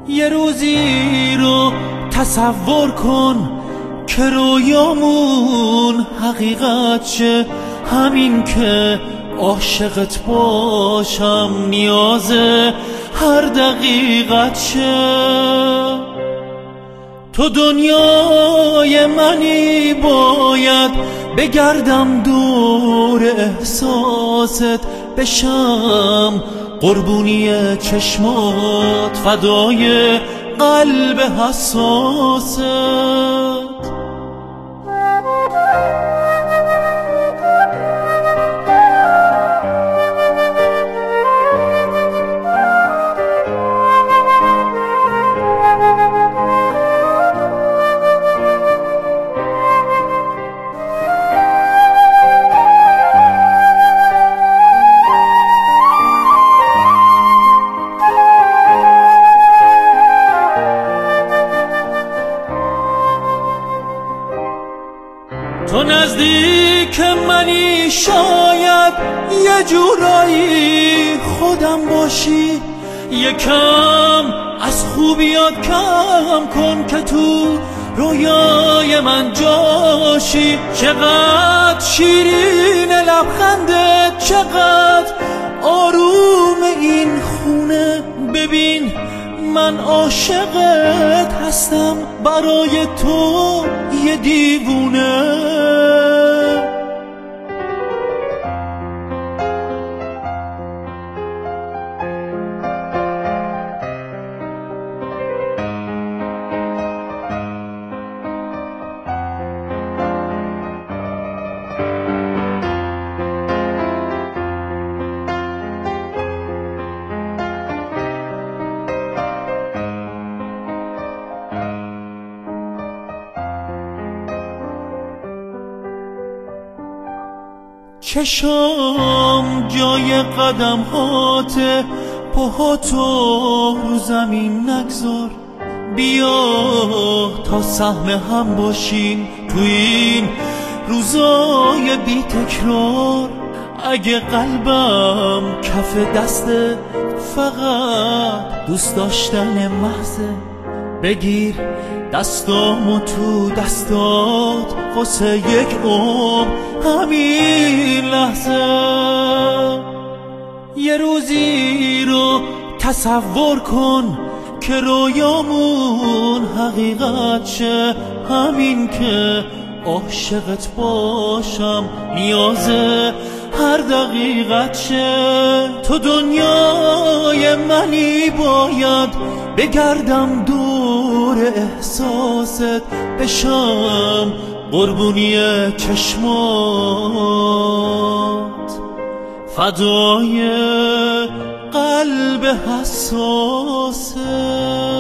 یه روزی رو تصور کن که رویامون حقیقت شه، همین که عاشقت باشم نیازه هر دقیقت شه. تو دنیای منی باید بگردم دور احساست، بشم قربونی چشمات فدای قلب حساست. تو نزدیک منی شاید یه جورایی خودم باشی، یکم از خوبیات کم کن که تو رویای من جاشی. چقدر شیرین لبخنده، چقدر آروم این خونه، ببین من عاشقت هستم، برای تو یه دیوونه. چشام جای قدم هاته، پاهاتو رو زمین نگذار، بیا تا سهم هم باشیم تو این روزای بی تکرار. اگه قلبم کف دسته فقط دوست داشتن محضه، بگیر دستامو تو دستات واسه یک عمر همین لحظه. یه روزی رو تصور کن که رویامون حقیقت شه، همین که عاشقت باشم نیازه هر دقیقت شه. تو دنیای منی باید بگردم دور احساست، بشم قربونی چشمات فدای قلب حساست.